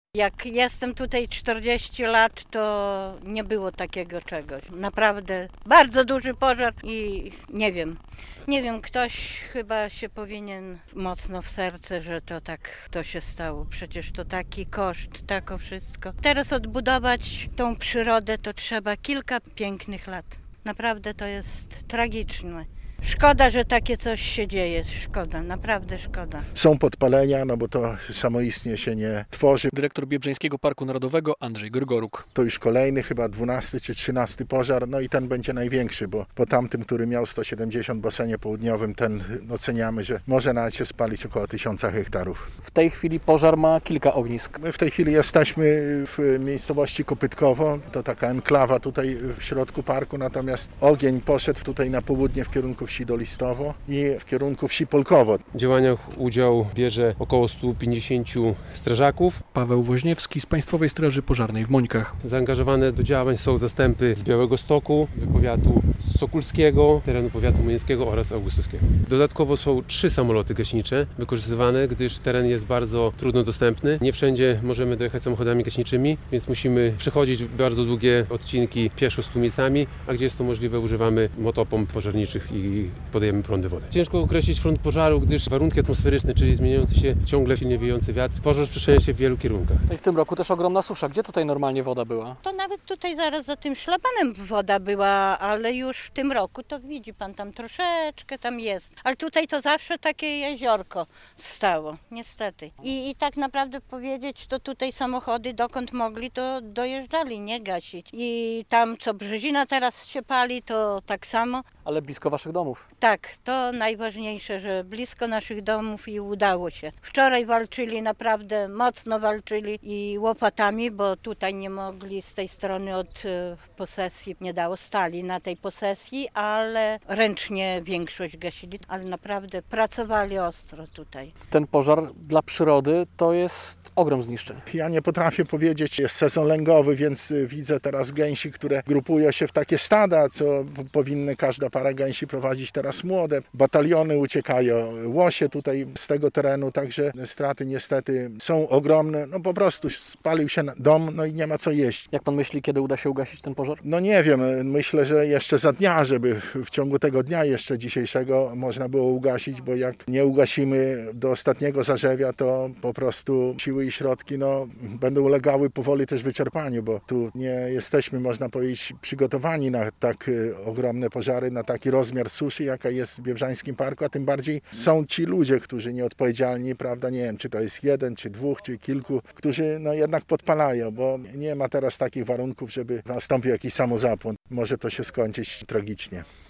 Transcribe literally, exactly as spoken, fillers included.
Jak jestem tutaj czterdzieści lat, to nie było takiego czegoś. Naprawdę bardzo duży pożar i nie wiem, nie wiem, ktoś chyba się powinien mocno w serce, że to tak to się stało. Przecież to taki koszt, tako wszystko. Teraz odbudować tą przyrodę to trzeba kilka pięknych lat. Naprawdę to jest tragiczne. Szkoda, że takie coś się dzieje. Szkoda, naprawdę szkoda. Są podpalenia, no bo to samoistnie się nie tworzy. Dyrektor Biebrzańskiego Parku Narodowego Andrzej Grygoruk. To już kolejny, chyba dwunasty czy trzynasty pożar, no i ten będzie największy, bo po tamtym, który miał sto siedemdziesiąt w basenie południowym, ten oceniamy, że może nawet się spalić około tysiąca hektarów. W tej chwili pożar ma kilka ognisk. My w tej chwili jesteśmy w miejscowości Kopytkowo, to taka enklawa tutaj w środku parku, natomiast ogień poszedł tutaj na południe w kierunku wsi Dolistowo i w kierunku wsi Polkowo. W działaniach udział bierze około stu pięćdziesięciu strażaków. Paweł Woźniewski z Państwowej Straży Pożarnej w Mońkach. Zaangażowane do działań są zastępy z Białegostoku, powiatu sokulskiego, terenu powiatu młyńskiego oraz augustowskiego. Dodatkowo są trzy samoloty gaśnicze wykorzystywane, gdyż teren jest bardzo trudno dostępny. Nie wszędzie możemy dojechać samochodami gaśniczymi, więc musimy przechodzić bardzo długie odcinki pieszo z tłumicami, a gdzie jest to możliwe, używamy motopomp pożarniczych i podajemy prądy wody. Ciężko określić front pożaru, gdyż warunki atmosferyczne, czyli zmieniający się, ciągle silnie wiejący wiatr, pożar rozprzestrzenia się w wielu kierunkach. No i w tym roku też ogromna susza. Gdzie tutaj normalnie woda była? To nawet tutaj zaraz za tym szlabanem woda była, ale już w tym roku to widzi pan, tam troszeczkę tam jest. Ale tutaj to zawsze takie jeziorko stało, niestety. I, i tak naprawdę powiedzieć, to tutaj samochody dokąd mogli, to dojeżdżali, nie gasić. I tam co Brzezina teraz się pali, to tak samo. Ale blisko waszych domów. Tak, to najważniejsze, że blisko naszych domów i udało się. Wczoraj walczyli, naprawdę mocno walczyli i łopatami, bo tutaj nie mogli z tej strony od e, posesji, nie dało, stali na tej posesji, ale ręcznie większość gasili, ale naprawdę pracowali ostro tutaj. Ten pożar dla przyrody to jest ogrom zniszczeń. Ja nie potrafię powiedzieć, jest sezon lęgowy, więc widzę teraz gęsi, które grupują się w takie stada, co powinny każda para gęsi prowadzić teraz młode. Bataliony uciekają, łosie tutaj z tego terenu, także straty niestety są ogromne. No po prostu spalił się dom, no i nie ma co jeść. Jak pan myśli, kiedy uda się ugasić ten pożar? No nie wiem, myślę, że jeszcze za dnia, żeby w ciągu tego dnia jeszcze dzisiejszego można było ugasić, bo jak nie ugasimy do ostatniego zarzewia, to po prostu siły i środki no, będą ulegały powoli też wyczerpaniu, bo tu nie jesteśmy, można powiedzieć, przygotowani na tak ogromne pożary, na taki rozmiar suszy, jaka jest w Biebrzańskim Parku, a tym bardziej są ci ludzie, którzy nieodpowiedzialni, prawda, nie wiem, czy to jest jeden, czy dwóch, czy kilku, którzy no jednak podpalają, bo nie ma teraz takich warunków, żeby nastąpił jakiś samozapłon. Może to się skończyć tragicznie.